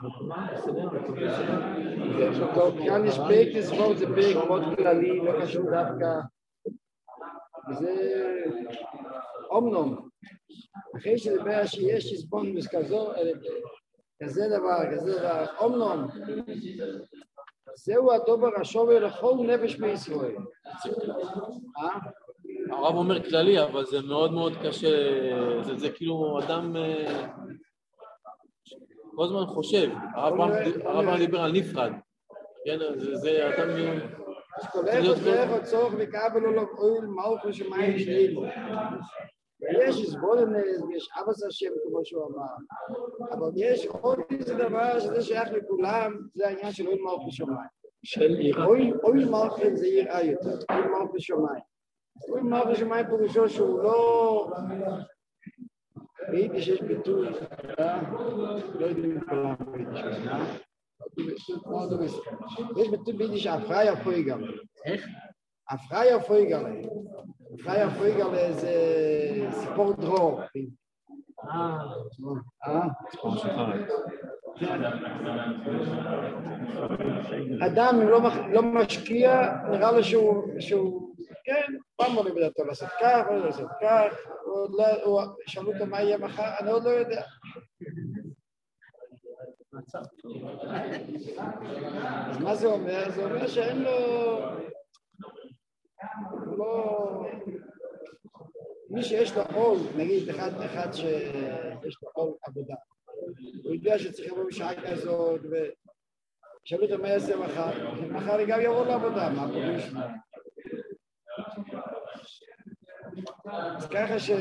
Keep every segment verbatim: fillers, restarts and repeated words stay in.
כאן יש פרק לסבוב, זה פרק מאוד כללי, לא קשור דווקא. וזה אומנום. אחרי שדבר שיש הסבונדוס כזו, כזה דבר, כזה דבר, אומנום. זהו הדובר השובר לכל נפש בישראל. הרב אומר כללי, אבל זה מאוד מאוד קשה, זה, זה כאילו אדם כל הזמן חושב, הרב דיבר על נפרד, כן, זה, זה אדם... שכולך עוד דרך עוד צורך וקבל לו אוהל מלכו שמיים שנינו. יש הסבולנס, יש אבס השם כמו שהוא אמר, אבל יש עוד איזה דבר שזה שייך לכולם, זה העניין של אוהל מלכו שמיים. אוהל מלכו זה יראה יותר, אוהל מלכו שמיים. אוהל מלכו שמיים פירושו שהוא לא... ראיתי שיש ביטוי, לא יודעים כולם ביידיש, יש ביטוי ביידיש אפריה פויגלה. איך? אפריה פויגלה. אפריה פויגלה זה סיפור דרור. אה, אה? סיפור שחר. אדם אם לא משקיע, נראה לו שהוא, כן, פעם עולה בדעתו לעשות כך, או לעשות כך, או שאלו אותו מה יהיה מחר, אני עוד לא יודע. אז מה זה אומר? זה אומר שאין לו, לא, מי שיש לו עול, נגיד אחד אחד שיש לו עול עבודה, הוא יודע שצריך לבוא בשעה כזאת, ושאלו אותו מה יעשה מחר, מחר גם יבוא לעבודה, מה פוגש? אז ככה ש...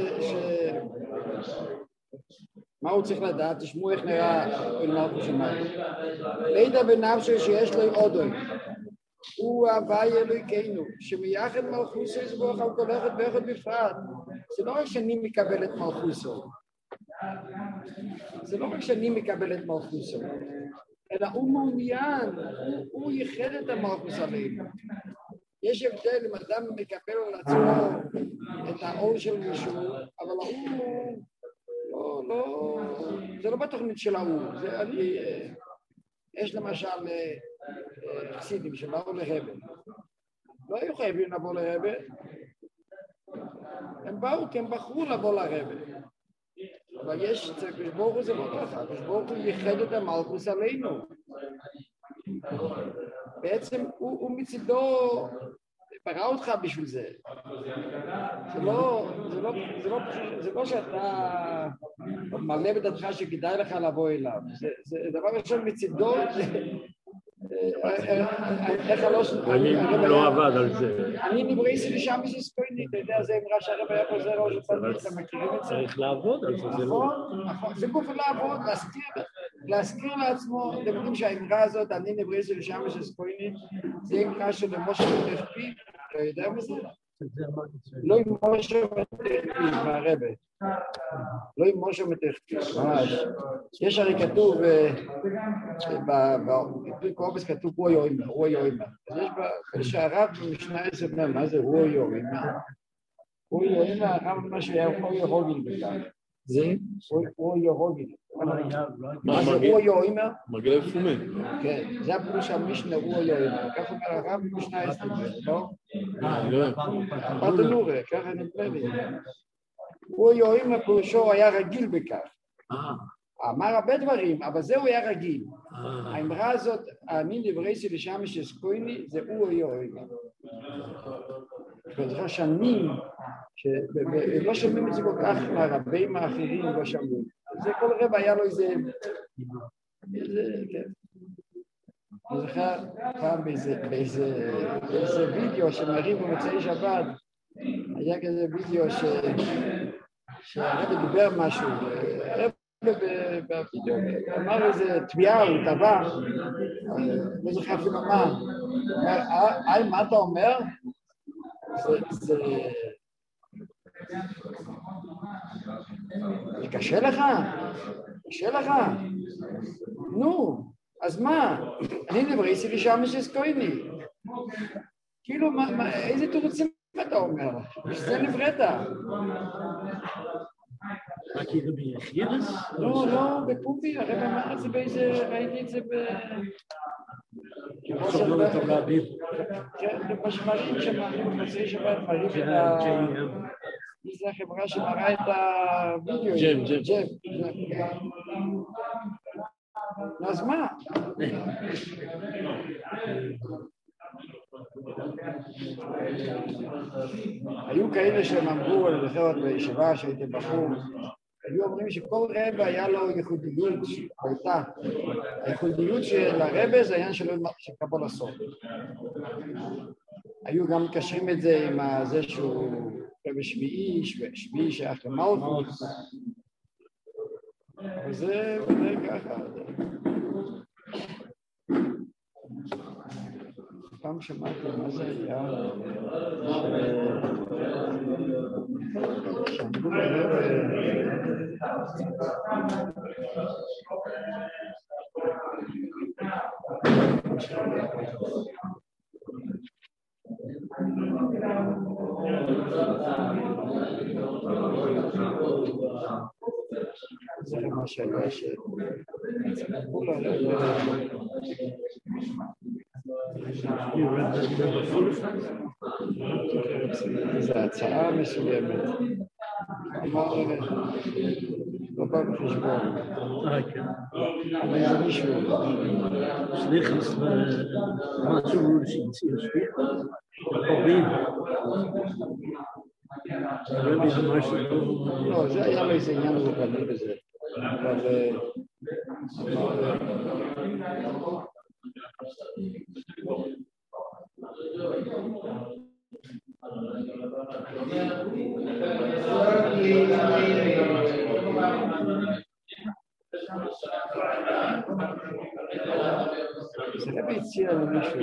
מה הוא צריך לדעת? תשמעו איך נראה אוהל מלכו שמיים. לידע בנפשו שיש לו עודוי. הוא הווי אלוהינו, שמייחד מלכוסו יסבוך על כל אחד ואחד בפרט. זה לא רק שאני מקבל את מלכוסו. זה לא רק שאני מקבל את מלכוסו. אלא הוא מעוניין, הוא, הוא ייחד את המלכוס עלינו. יש הבדל אם אדם מקבל על עצמו את האור של מישהו, אבל הוא לא, לא, זה לא בתוכנית של ההוא, זה אני, יש למשל חסידים שבאו לרבה, לא היו חייבים לבוא לרבה, הם באו כי הם בחרו לבוא לרבה, אבל יש, כשברוך הוא זה לא ככה, כשברוך הוא ייחד את המלכוס עלינו, בעצם הוא, הוא מצידו ברא אותך בשביל זה. זה לא, זה לא, זה לא, זה לא שאתה מלא בדעתך שכדאי לך לבוא אליו. זה, זה דבר ראשון מצידו, איך לא... הוא לא עבד על זה. אני נברא לי שם מססקויני, אתה יודע, זה אמרה שהרב היה חוזר ראש הפנים, אתם מכירים את זה? צריך לעבוד על זה, זה לא... נכון, זה גוף לעבוד, להזכיר לעצמו, אתם יודעים שהאמרה הזאת, אני נברא לי שם מססקויני, זה אמרה של משה מטרפי, אתה יודע מה זה? לא עם משה מטרפי, מהרבא. לא עם משה מטרפי, ממש. יש הרי כתוב, בפרק אובס כתוב רוי אוימר, רוי אוימר. אז יש בשערב במשנה עשר אומר, מה זה רוי אוימר? רוי אוימר, הרב מה שהיה רוי הוגיל בכך. זה? רוי הוגיל. מה זה רוי אוימר? מרגלי פומה. כן, זה הפירוש המשנה רוי אוימר. כך אומר הרב במשנה עשר, לא? לא. פרטנורה, ככה נדמה לי. רוי אוימר פירושו היה רגיל בכך. אמר הרבה דברים, אבל זה הוא היה רגיל. האמרה הזאת, אני נברא לי שם שסקויני, זה הוא היה אוימר. אני זוכר שנים, לא שומעים את זה כל כך מהרבים האחרים, לא שומעים. זה כל רב היה לו איזה... אני זוכר פעם באיזה וידאו שמראים במוצאי שבת, היה כזה וידאו שהרב דיבר משהו, הרב בווידאו, אמר איזה תביעה, הוא טבע, לא זוכר אפילו מה, הוא אומר, היי, מה אתה אומר? זה... זה קשה לך? קשה לך? נו, אז מה? אני נבריסי לשם שסקויני. כאילו, איזה תירוצים אתה אומר? שזה נבראת. מה כאילו ביחידס? לא, לא, בפומבי, הרב אמר את זה באיזה, ראיתי את זה ב... עכשיו לא לטוב להביב. כן, בשמרים שמענו, במוצאי שבת, מראים את ה... מי זה החברה שמראה את הוידאו? ג'ם, ג'ם. ג'ם, ג'ם. אז מה? היו כאלה שהם אמרו, אני זוכר עוד בישיבה שהייתי בחור, היו אומרים שכל רבא היה לו ייחודיות, הייתה. הייחודיות של הרבא זה העניין של קבול הסוד. היו גם מקשרים את זה עם זה שהוא רבא שביעי, שביעי שייך למלכות. וזה ככה. פעם שמעתי מה זה היה, שאמרו ברב, זה מה שהיה שאמרו ברב, זו הצעה מסוימת, אמר לא בא בחשבון, אבל זה מישהו סליחס משהו שהציע שליח, קוראים לא, זה היה לו איזה עניין רוחני בזה, אבל זה לא ביציע למישהו.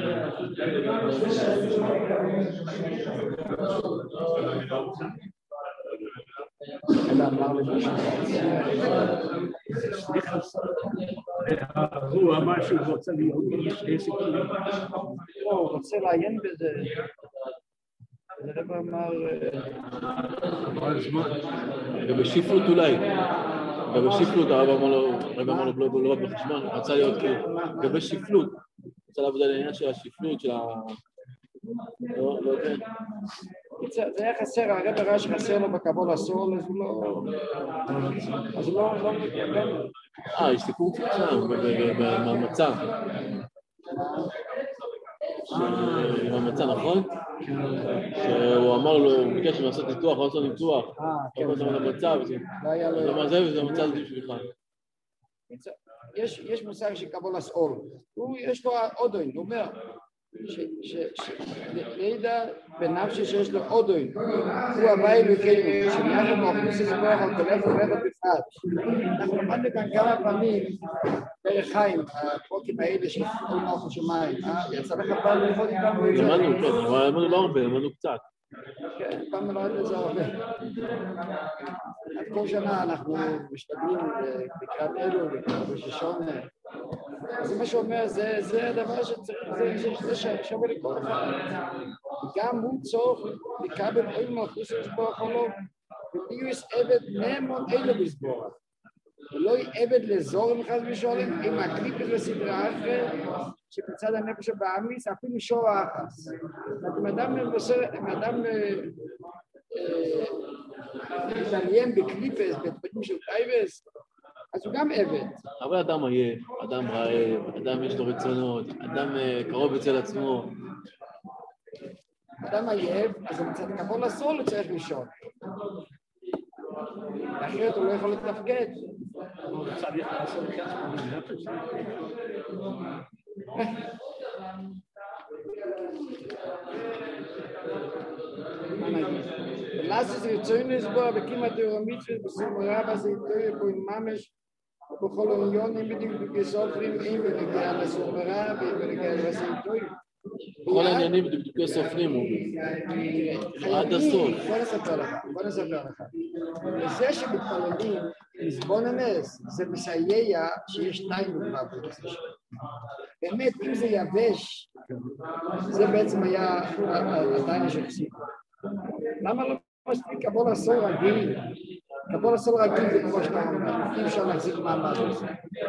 אלא אמר למישהו ביציע. הוא אמר שהוא רוצה להיות עסק. לא, הוא רוצה לעיין בזה. זה רב אמר... ובשפלות אולי. ובשפלות הרב אמר לו, הרב אמר לו לא רק בחשבון, רצה להיות כאילו, לגבי שפלות, רצה לעבוד על העניין של השפלות, של ה... לא, לא יודע. זה היה חסר, הרב הראה שחסר לו בקבול הסול, אז הוא לא... אז הוא לא... אה, יש סיפור שם, במצב. עם המצע, נכון? שהוא אמר לו, הוא ביקש לעשות ניתוח, לא לעשות ניתוח. אה, כן. הוא אמר לו המצע, וזה מה זה, וזה המצע הזה בשבילך. יש מושג של קבול הסול. יש לו אודוין, הוא אומר, לידע בנפשי שיש לו אודוין, הוא הבא אלוקינו, שאנחנו מאוכלוס לסבוח על כולך ובטח בפרט. אנחנו למדנו כאן כמה פעמים דרך חיים, הפרוקים האלה של כל מערכות שמיים, יצא לך פעם ללמוד איתנו את זה? למדנו, כן, אבל למדנו לא הרבה, למדנו קצת. כן, פעם למדנו את זה הרבה. כל שנה אנחנו משתדלים לקראת אלו, לקראת בששונה. אז מה שאומר, זה הדבר שצריך, זה שווה לכל אחד. גם הוא צורך לקבל אוהל מלכוס לסבוח או לא, וביוס עבד נאמון אילו לסבוח. ולא עבד לזורם חס ושולם, עם הקליפת לסדרה אחרת, שבצד הנפש הבאמיס, אפילו שור האחס. אם אדם אדם מתעניין בקליפס, בתפקים של טייבס, אז הוא גם עבד. אבל אדם עייף, אדם רעב, אדם יש לו רצונות, אדם קרוב אצל עצמו. אדם עייף, אז הוא מצד קבול הסול, הוא צריך לישון. אחרת הוא לא יכול לתפקד. הוא צריך לעשות כעצמו בנפש. מה נגיד? ולאסס רצוין לסבוע בכמעט יורמיצות בסומרה בזיתוי פה עם ממש ובכל עניונים בדיוק כסופרים אם בנגיע לסומרה ובנגיע לזיתוי. בכל העניינים בדקדוקי סופרים הוא עד הסוף. בוא נספר לך, בוא נספר לך. וזה שבתפללים לסבון הנס, זה מסייע שיש שתיים בגלל בנושא שלו. באמת, אם זה יבש, זה בעצם היה עדיין של חסיד. למה לא מספיק קבול הסור רגיל, קבול הסול רגיל זה כמו שאתה אומר, אי אפשר להחזיק מעמד בזה.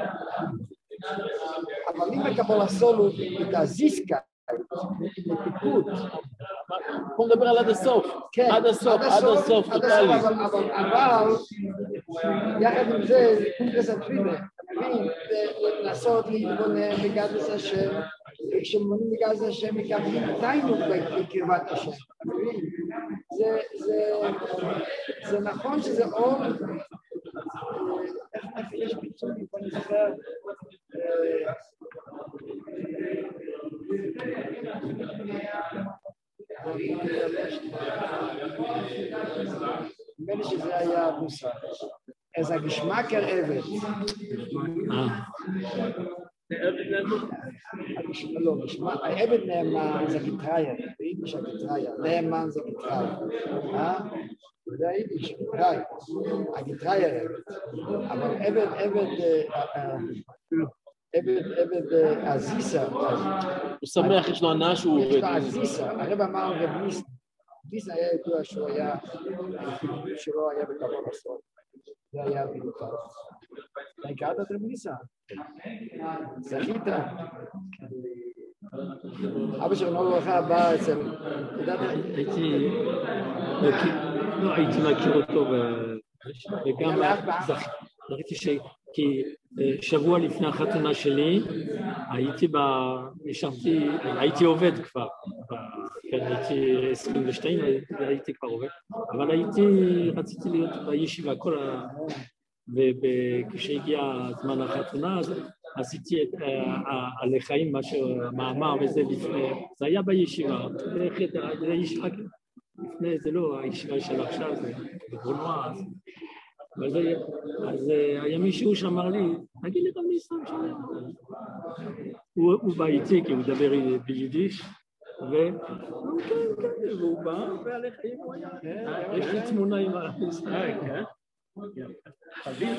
אבל אם הקבול הסול הוא מתעזיסקה, מתיקות. בוא נדבר על עד הסוף. כן, עד הסוף, עד הסוף, טוטלי. אבל יחד עם זה, זה קונגרס התפילה. אתה מבין? לנסות להתבונן בגדלת השם, כשמונים בגדלת השם מקבלים תיינוק בקרבת השם. זה נכון שזה אור, איך יש ביצוע, בוא נזכר, נדמה לי שזה היה המושג. אז הגשמקר עבד. לא, העבד נאמן זה גיטרייר, ביידיש הגיטרייר, נאמן זה גיטרייר. זה היידיש, גיטרייר, הגיטרייר עבד. אבל עבד, עבד, עבד, עבד עזיסה. הוא שמח, יש לו ענה שהוא עובד. יש לו עזיסה, הרב אמר רב ניסן. ניסן היה ידוע שהוא היה, שלו היה בקבול הסול. זה היה במיוחד. אתה הכרת את רב ניסן? זכית? אבא שלנו לא הולכה בא אצל... הייתי... לא הייתי מכיר אותו וגם זכיתי ש... כי שבוע לפני החתונה שלי הייתי ב... נשארתי... הייתי עובד כבר. כן, הייתי עשרים ושתיים והייתי כבר עובד. אבל הייתי... רציתי להיות בישיבה כל ה... וכשהגיע זמן החתונה אז עשיתי את הלחיים, המאמר וזה לפני, זה היה בישיבה, זה ישיבה לפני, זה לא הישיבה של עכשיו, זה בגרונוע, אז היה מישהו שאמר לי, תגיד לי רב ניסן שם, הוא בא איתי כי הוא מדבר ביידיש, והוא כן, כן, והוא בא, והלחיים הוא היה, יש לי תמונה עם הניסן, כן? כן,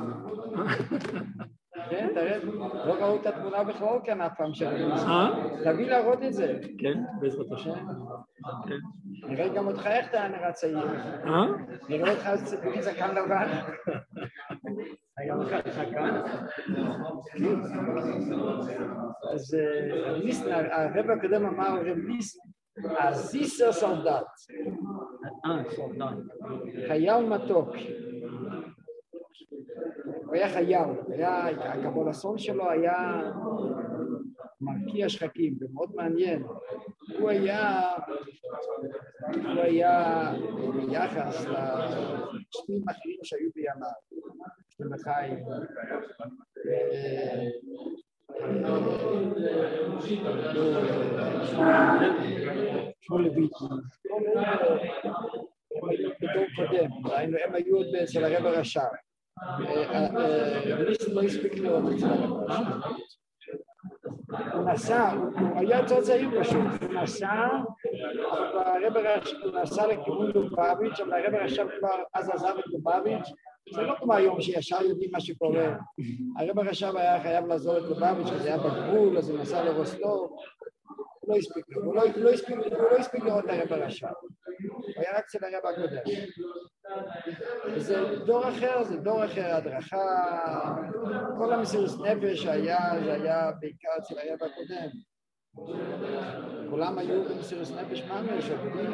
תראה, לא ראו את התמונה בכלל כאן אף פעם שלנו. תביא להראות את זה. כן, בעזרת השם. נראה גם אותך איך אתה נראה צעיר. נראה אותך בלי זקן לבן. היה לך זקן? אז הרב הקודם אמר, רב ניסן, עזיסר סולדט. אה, סולדט. חייל מתוק. הוא היה חייל, הקבול הסול שלו היה מרקיע שחקים, ומאוד מעניין. הוא היה, הוא היה ביחס לשניים אחרים שהיו בימיו, שני חיים, שמואל לויטי, בדור קודם, הם היו עוד אצל הרב הרש"ב. ניסן לא הספיק לראות אצל הרב הרש"ב. הוא נסע, הוא היה יותר צעיר פשוט, הוא נסע, אבל הרב הרש"ב נסע לכיוון לובביץ', אבל הרב הרש"ב כבר אז עזב את לובביץ', זה לא כמו היום שישר יודעים מה שקורה. הרב הרש"ב היה חייב לעזור את לובביץ', זה היה בגבול, אז הוא נסע לרוסטוב, הוא לא הספיק לו, הוא לא הספיק לראות את הרב הרש"ב, הוא היה רק אצל הרב הקודם. וזה דור אחר, זה דור אחר, הדרכה, כל המסירות נפש שהיה, זה היה בעיקר אצל הרב הקודם. כולם היו במסירות נפש ממש, עובדים.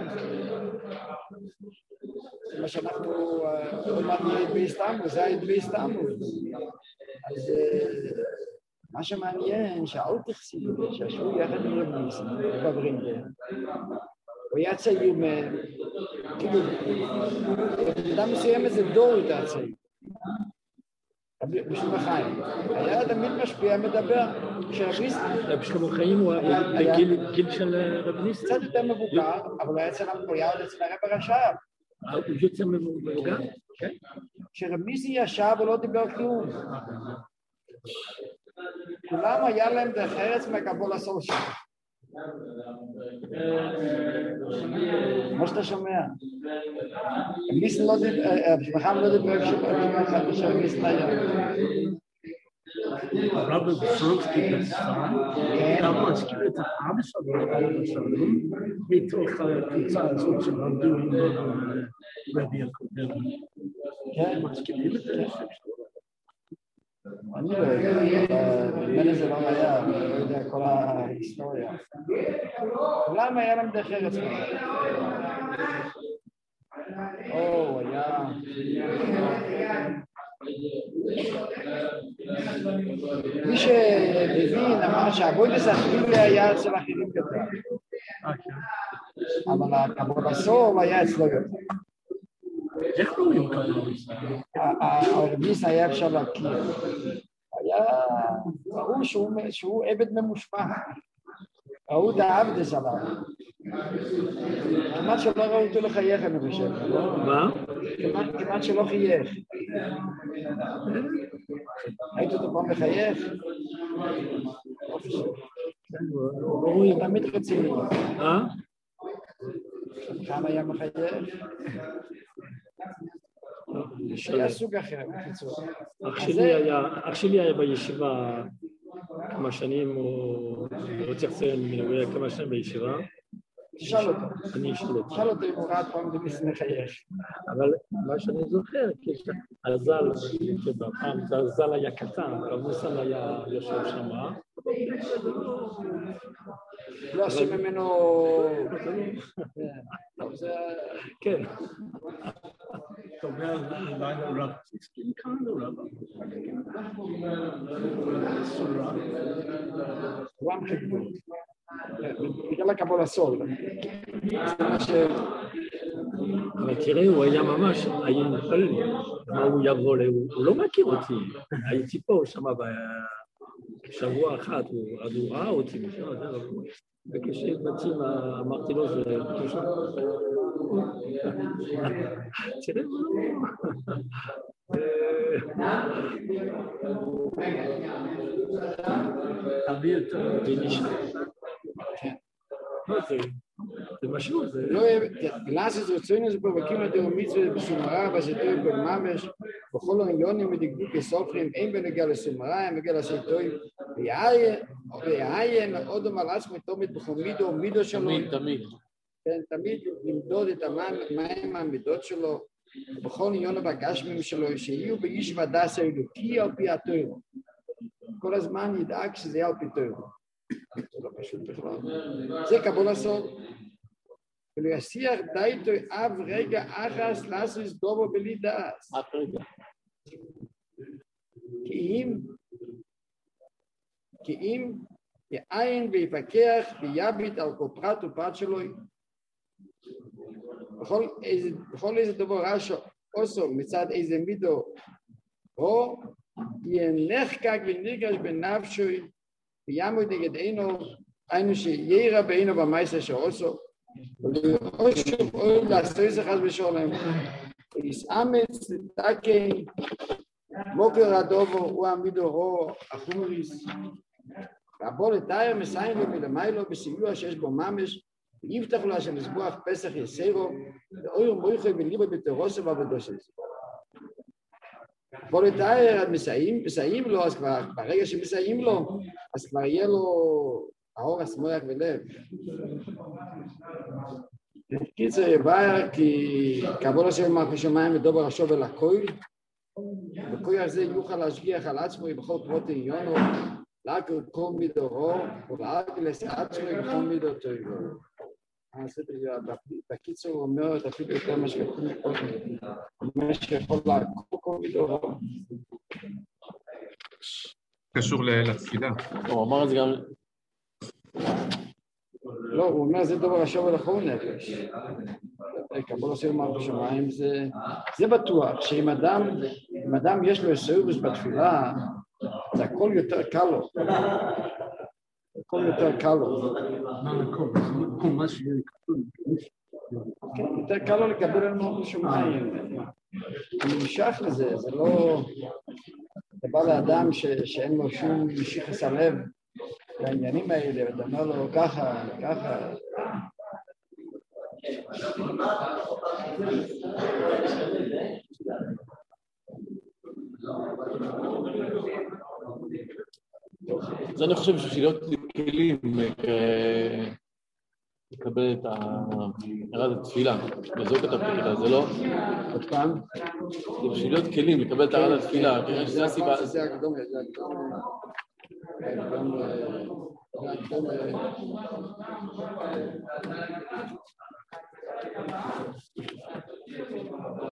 זה מה שאנחנו, עוד מעט נראית באיסטנבול, זה היה באיסטנבול. אז מה שמעניין, שאל תחסידו, שישבו יחד עם רב ניסן, בברינגר. הוא היה צעיר מהם, כאילו, במידה מסוימת זה דור יותר צעיר. בשלום החיים. היה תמיד משפיע, מדבר. בשלום החיים הוא היה בגיל של רב ניסן. קצת יותר מבוגר, אבל הוא היה אצל המקויה עוד אצל הרב הרש"ב. הוא יוצא מבוגר? כן. כשרב ניסן ישב הוא לא דיבר כלום. כולם היה להם דרך ארץ מהקבול הסול שלו. כמו שאתה שומע, ניסן לא דיבר, בשמחם לא דיבר כשרב ניסן היה. הרב בסרובסקי בסן, גם מזכיר את האבא שלו, מתוך הקבוצה הזאת שלמדו עם רבי הקודם. כן, אני לא יודע, ממני זה לא היה, אני לא יודע כל ההיסטוריה. אולי היה להם דרך ארץ מאוד. או, היה... מי שמבין אמר שהעבודת החילול היה אצל אחרים יותר. אבל הכבוד הסוף היה אצלו יותר. איך רואים כבוד? הרביס היה אפשר להכיר. היה... ראו שהוא עבד ממושמע. ראו דאבדס עליו. כמעט שלא ראו אותו לחייך, אני חושב. מה? כמעט שלא חייך. היית אותו פעם לחייך? הוא תמיד רציני. אה? כמה היה מחייך? היה סוג אחר, בקיצור. אח שלי היה בישיבה כמה שנים, הוא רוצה לציין מנהל כמה שנים בישיבה. תשאל אותו. אני אשאל אותו. תשאל אותו אם הוא ראה פעם דמיס מחייך. אבל מה שאני זוכר, הזל, שבפעם הזל היה קטן, אבל מוסן היה יושב שם. לא עושים ממנו... כן. אתה אומר, אולי הוא רק הסכים כאן או לא? הוא עם חדבות. בגלל הקבול הסול. אבל תראה, הוא היה ממש, היה נפל לי. מה הוא יבוא לי? הוא לא מכיר אותי. הייתי פה שם בשבוע אחד, אז הוא ראה אותי משם. וכשבאתי אמרתי לו, זה פשוט. תראה, תביא אותו. זה משהו, זה... לא, גלסס רצוינו זה פה וקימה דאומיצו בסומרה, בסתוי בממש, בכל העניונים ודקדוק לסופרים, אין בנגע לסומרה, אין בנגע לסתוי, ויעיין עוד אומר לעצמו תומד בכל מידו או מידו שלו. תמיד, תמיד. כן, תמיד למדוד את המים המידות שלו, בכל עניון הבגשמים שלו, שיהיו באיש ודס האלוקי על פי התוירו. כל הזמן ידאג שזה יהיה על פי תוירו. זה לא פשוט בכלל. זה קבול הסוד. ולהסיח דייתו אב רגע אחס לסוס דובו בלי דאס. אף רגע. כי אם, כי אם יעין ויפקח ויביט על כל פרט ופרט שלו, בכל איזה, בכל איזה דבר רשו עושו מצד איזה מידו, או יהיה נחקק ונרגש בנפשו, ויעמוד נגד אינו, היינו שירא בעינו במייסה שעושו, או שוב אוהב לעשות איזה חס ושולם, ויסאמץ לתקן, מוקר הדובו, הוא עמידו רו, החומריס, והבוא לתאר מסיים ומלמיילו בסיוע שיש בו ממש, ויפתח לו אשר לסבוח פסח יסירו, ואויר מויכוי וליבו בתרוסו ועבודו. בוא לתאר עד מסיים, מסיים לו, אז כבר ברגע שמסיים לו, אז כבר יהיה לו האור השמוח ולב. קיצר יבאר, כי קבול השם מלכות שמיים ודובר השוב אל הכוי, וכוי הזה יוכל להשגיח על עצמו בכל פרוט עניונו, להקר כל מידורו, ולהקר לעצמו בכל מידותו. בקיצור הוא אומר את אפילו יותר מה שיכול לקרות, מה שיכול להקר כל מידורו. קשור לתפילה. הוא אמר את זה גם... לא, הוא אומר זה דבר השוב אל הכל נפש. קבול השם מלכות שמיים זה בטוח שאם אדם, אם אדם יש לו סעירוס בתפילה, זה הכל יותר קל לו. הכל יותר קל לו. מה הכל? מה שיהיה כתוב. כן, יותר קל לו לקבל על מלכות שמיים. הוא נמשך לזה, זה לא... זה בא לאדם שאין לו שום משיכת הלב לעניינים האלה, ואתה אומר לו ככה, ככה. אז אני חושב שבשביל להיות כלים לקבל את הרעד התפילה, וזו כתבתי ככה, זה לא, עוד פעם, זה בשביל להיות כלים, לקבל את הרעד התפילה, כנראה שזה הסיבה. זה הקדום, זה הקדום, זה הקדום, זה הקדום,